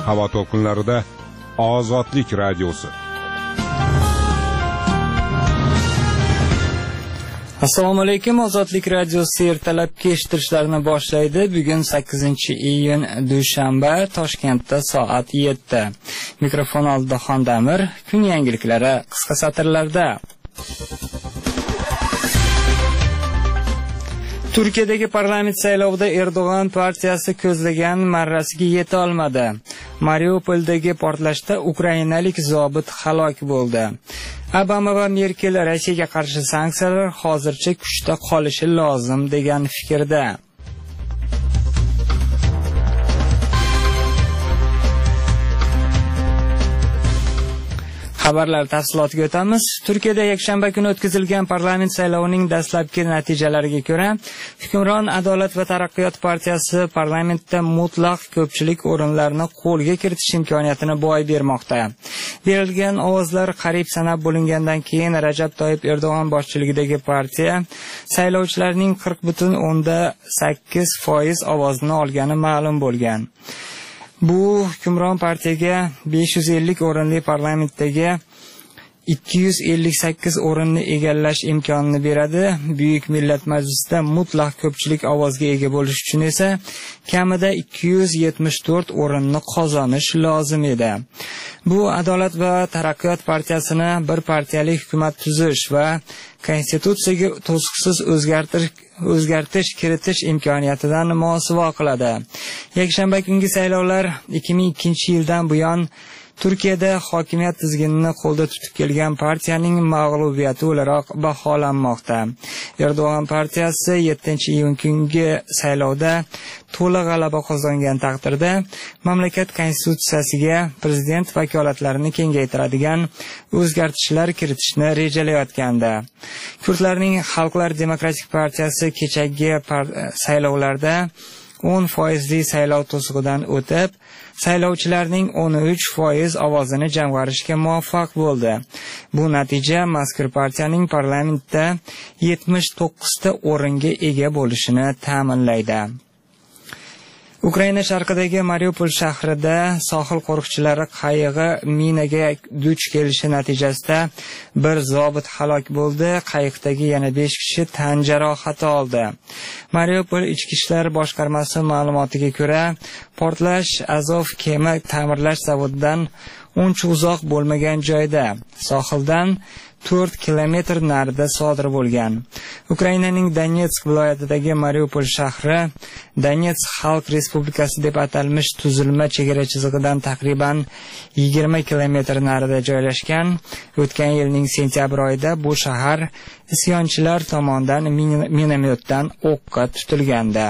havo to'lqinlarida Ozodlik radiosi. Assalomu alaykum. Ozodlik radiosi ertalabki eshittirishlarni boshlaydi. Bugun 8-iyun dushanba, Toshkentda soat 7. Mikrofon oldida Xondamir. Kun yangiliklari qisqa satrlarda. Turkiyadagi parlament saylovida Erdo'g'an partiyasi ko'zlagan marrasiga yeta olmadi. Mariupoldagi portlashda ukrainalik zobit halok bo'ldi. Obama va Merkel Rossiyaga qarshi sanksiyalar hozircha kuchda qolishi lozim degan fikrda. Xabarlar tafsilotiga o'tamiz. Turkiyada yakshanba kuni o'tkazilgan parlament saylovining dastlabki natijalariga ko'ra, hukmron Adolat va taraqqiyot partiyasi parlamentda mutlaq ko'pchilik o'rinlarni qo'lga kiritish imkoniyatini boy bermoqda. Berilgan ovozlar qariyb sanab bo'lingandan keyin Rajab Toyyib Erdo'g'an boshchiligidagi partiya saylovchilarning 40.8% ovozini olgani ma'lum bo'lgan. Bu hukmron partiyaga 550 o'rinli parlamentdagi 258 o'rinni egallash imkonini beradi. Buyuk Millat Majlisida mutlaq ko'pchilik ovozga ega bo'lish uchun esa kamida 274 o'rinni qozonish lozim edi. Bu Adolat va taraqqiyot partiyasini bir partiyali hukumat tuzish va konstitutsiyaga to'siqsiz o'zgartirish kiritish imkoniyatidan mosuvo qiladi. Yakshanba kungi saylovlar 2002 yildan buyon Turkiyada hokimiyat tizginini qo'lda tutib kelgan partiyaning mag'lubiyati o'laroq baholanmoqda. Erdo'g'an partiyasi 7-iyun kungi saylovda to'liq g'alaba qozongan taqdirda mamlakat konstitutsiyasiga prezident vakolatlarini kengaytiradigan o'zgartishlar kiritishni rejalayotgandi. Kurdlarning Xalqlar demokratik partiyasi kechagi saylovlarda 10% saylov to'sig'idan o'tib, saylovchilarning 13% ovozini jamg'arishga muvaffaq bo'ldi. Bu natija mazkur partiyaning parlamentda 79 ta o'ringa ega bo'lishini ta'minlaydi. Ukraina sharqidagi Mariupol shahrida sohil qo'riqchilari qayig'i minaga duch kelishi natijasida bir zobit halok bo'ldi. Qayiqdagi yana 5 kishi tan jarohati oldi. Mariupol ichki ishlar boshqarmasi ma'lumotiga ko'ra, portlash Azov kema ta'mirlash zavodidan uncha uzoq bo'lmagan joyda, sohildan 4 kilometr narida sodir bo'lgan. Ukrainaning Donetsk viloyatidagi Mariupol shahri Donetsk Xalq Respublikasi deb atalmish tuzilma chegara chizig'idan taqriban 20 kilometr narida joylashgan. O'tgan yilning sentyabr oyida bu shahar isyonchilar tomonidan minomyotdan o'qqa tutilgandi.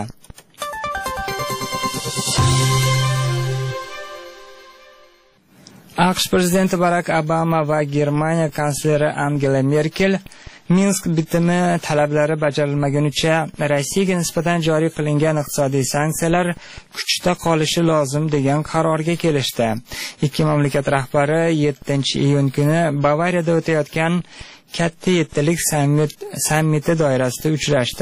AQSh prezidenti Barack Obama va Germaniya kansleri Angela Merkel Minsk bitimi talablari bajarilmagunicha Rossiyaga nisbatan joriy qilingan iqtisodiy sanksiyalar kuchda qolishi lozim degan qarorga kelishdi. Ikki mamlakat rahbari 7-iyun kuni Bavariyada o'tayotgan katta yettilik sammiti doirasida uchrashdi.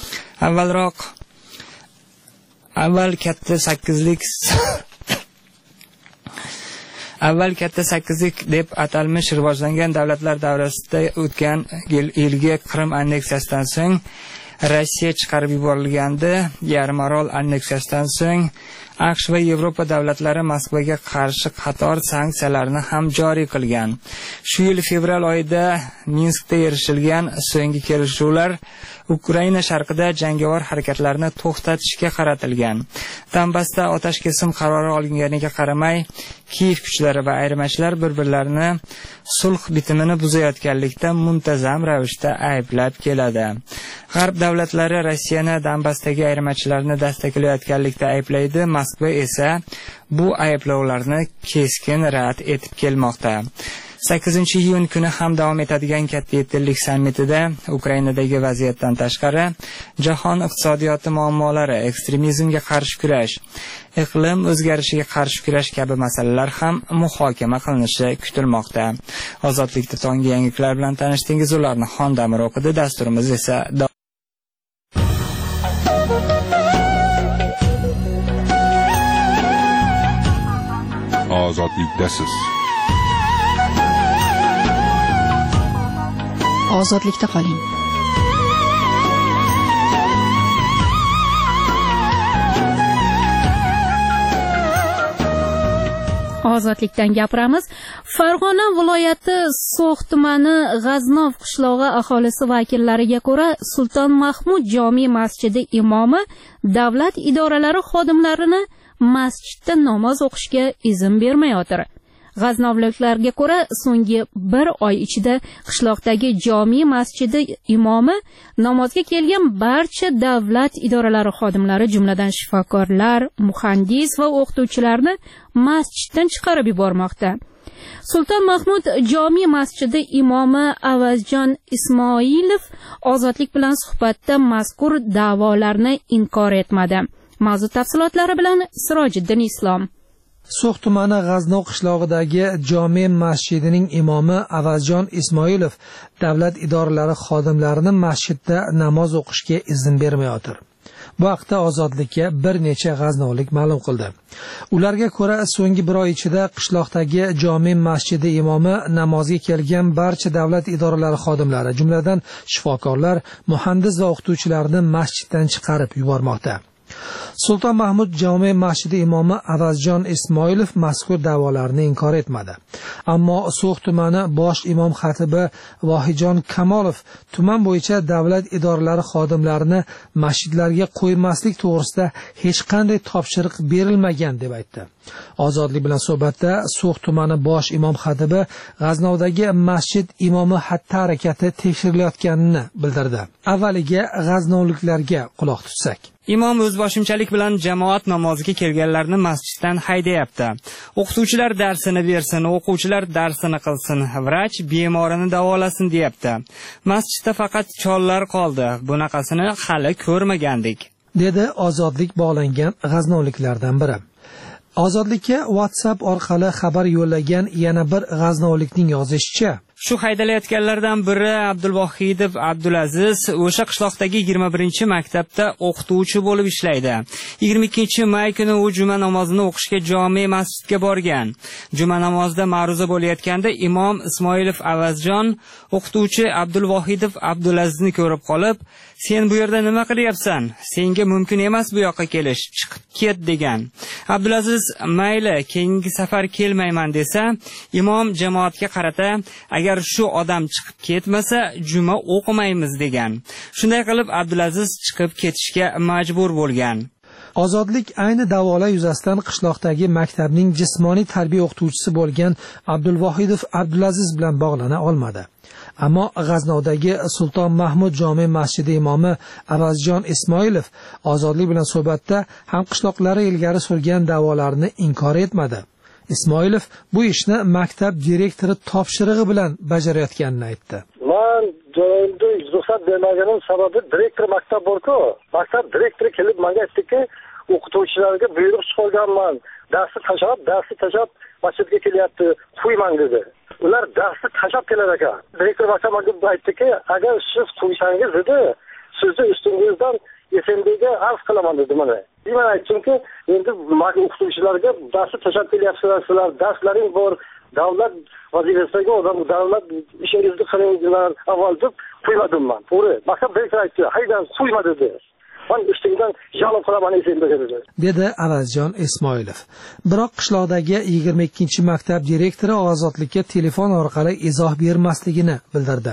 Avval katta 8lik deb atalmish rivojlangan davlatlar davrasida o'tgan yilgi Qrim anneksiyasidan so'ng Rossiya chiqarib yuborilgandi. Yarimorol anneksiyasidan so'ng AQSh va Yevropa davlatlari Moskvaga qarshi qator sanksiyalarni ham joriy qilgan. Shu yil fevral oyida Minskda erishilgan so'nggi kelishuvlar Ukraina sharqida jangovar harakatlarni to'xtatishga qaratilgan. Donbassda otash kesim qarori olinganiga qaramay, Kiyev kuchlari va ayirmachilar bir-birlarini sulh bitimini buzayotganlikda muntazam ravishda ayblab keladi. G'arb davlatlari Rossiyani Donbassdagi ayirmachilarni destaklayotganlikda ayblaydi. Moskva esa bu ayblovlarni keskin rad etib kelmoqda. 8-iyun kuni ham davom etadigan katta yettilik sammitida Ukrainadagi vaziyatdan tashqari jahon iqtisodiyoti muammolari, ekstremizmga qarshi kurash, iqlim o'zgarishiga qarshi kurash kabi masalalar ham muhokama qilinishi kutilmoqda. Ozodlikda tonggi yangiliklar bilan tanishdingiz, ularni Xondamir o'qidi. Dasturimiz esa ozodlikdasiz. Ozodlikda qoling. Ozodlikdan gapiramiz. Farg'ona viloyati So'x tumani G'aznov qishlog'i aholisi vakillariga ko'ra, Sulton Mahmud jome masjidi imomi davlat idoralari xodimlarini masjidda namoz o'qishga izn bermayotir. G'aznovliklarga ko'ra, so'nggi 1 oy ichida qishloqdagi jome masjidi imomi namozga kelgan barcha davlat idoralari xodimlari, jumladan shifokorlar, muhandis va o'qituvchilarni masjiddan chiqarib yubormoqda. Sulton Mahmud jome masjidi imomi Avazjon Ismoilov Ozodlik bilan suhbatda mazkur da'volarni inkor etmadi. Mavzu tafsilotlari bilan Sirojiddin Islom. So'x tumani G'aznov qishlog'idagi jome masjidining imomi Avazjon Ismoilov davlat idoralari xodimlarini masjidda namoz o'qishga izn bermayotir. Bu haqda Ozodlikka bir necha g'aznovlik ma'lum qildi. Ularga ko'ra, so'nggi 1 oy ichida qishloqdagi jome masjidi imomi namozga kelgan barcha davlat idoralari xodimlari, jumladan shifokorlar, muhandis va o'qituvchilarni masjiddan chiqarib yubormoqda. Sulton Mahmud jome masjidi imomi Avazjon Ismoilov mazkur da'volarni inkor etmadi. Ammo So'x tumani bosh imom xatibi Vohijon Kamolov tuman bo'yicha davlat idoralari xodimlarini masjidlarga qo'ymaslik to'g'risida hech qanday topshiriq berilmagan deb aytdi. Ozodlik bilan suhbatda So'x tumani bosh imom xatibi G'aznovdagi masjid imomi xatti harakati tekshirilayotganini bildirdi. Avvaliga g'aznovliklarga quloq tutsak. Imom o'zboshimchalik bilan jamoat namoziga kelganlarni masjiddan haydayapti. O'qituvchilar darsini bersin, o'quvchilar darsini qilsin, vrach bemorini davolasin deyapti. Masjidda faqat chollar qoldi. Bunaqasini hali ko'rmagandik, dedi Ozodlik bog'langan g'aznovliklardan biri. Ozodlikka WhatsApp orqali xabar yo'llagan yana bir g'aznovlikning yozishicha, shu haydalayotganlardan biri Abdulvohidov Abdulaziz o'sha qishloqdagi 21-maktabda o'qituvchi bo'lib ishlaydi. 22-may kuni u juma namozini o'qishga jome masjidga borgan. Juma namozida ma'ruza bo'layotganda imom Ismoilov Avazjon o'qituvchi Abdulvohidov Abdulazizni ko'rib qolib, "Sen bu yerda nima qilyapsan? Senga mumkin emas bu yoqqa kelish, chiqib ket" degan. Abdulaziz "Mayli, keyingi safar kelmayman" desa, imom jamoatga qarata "Agar shu odam chiqib ketmasa, juma o'qimaymiz" degan. Shunday qilib Abdulaziz chiqib ketishga majbur bo'lgan. Ozodlik ayni da'volar yuzasidan qishloqdagi maktabning jismoniy tarbiya o'qituvchisi bo'lgan Abdulvohidov Abdulaziz bilan bog'lana olmadi. Ammo G'aznovdagi Sulton Mahmud jome masjidi imomi Avazjon Ismoilov Ozodlik bilan suhbatda ham qishloqlari ilgari surgan da'volarni inkor etmadi. Ismoilov bu ishni maktab direktori topshirig'i bilan bajarayotganini aytdi. Men joyimda ruxsat bermaganim sababi direktor maktab bor-ku. Maktab direktori kelib menga aytdiki, o'qituvchilarga buyruq chiqarganman. Darsni tashlab masjidga kelyapti, qo'yman dedi. Ular darsni tashlab kelar ekan. Direktor maktab menga aytdiki, agar siz qo'ysangiz dedi, sizni ustingizdan SMBga arz qilaman dedi mana. Men aytdimki, endi o'qituvchilarga darsni tashlab kelyapsizlar, sizlar darslaring bor, davlat vazifasidagi odam, davlat ishingizni qilinglar avval deb qo'ymadim men. To'g'ri. Maktab direktori aytdi, haydan qo'yma dedi. Men ustingdan javob qilaman SMBga dedi Avazjon Ismoilov. Biroq qishloqdagi 22-maktab direktori Ozodlikka telefon orqali izoh bermasligini bildirdi.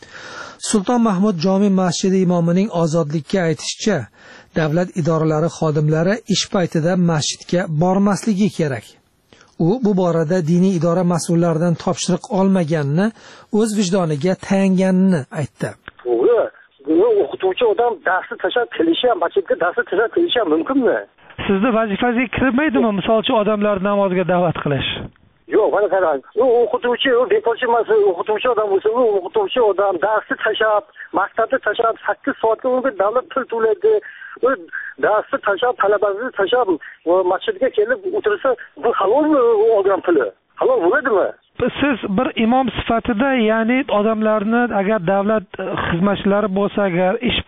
Sulton Mahmud jome masjidi imomining Ozodlikka aytishicha, davlat idoralari xodimlari ish paytida masjidga bormasligi kerak. U bu borada diniy idora mas'ullaridan topshiriq olmaganini, o'z vijdoniga tayanganini aytdi. To'g'ri. O'qituvchi odam darsni tashlab kelishi ham, masjidga darsni tashlab kelishi ham mumkinmi? Sizni vazifangizga kirmaydimi, misolchi odamlarni namozga da'vat qilish? Yo'q, mana qarang. U o'qituvchi, u bekorchi emas, o'qituvchi odam bo'lsa, u o'qituvchi odam darsni tashlab, maktabni tashlab 8 soatga unga davlat pul to'laydi. U darsni tashlab, talabasini tashlab masjidga kelib o'tirsa, bu halolmi olgan puli? Halol bo'ladimi? Siz bir imom sifatida, ya'ni odamlarni agar davlat xizmatchilari bo'lsa, agar ish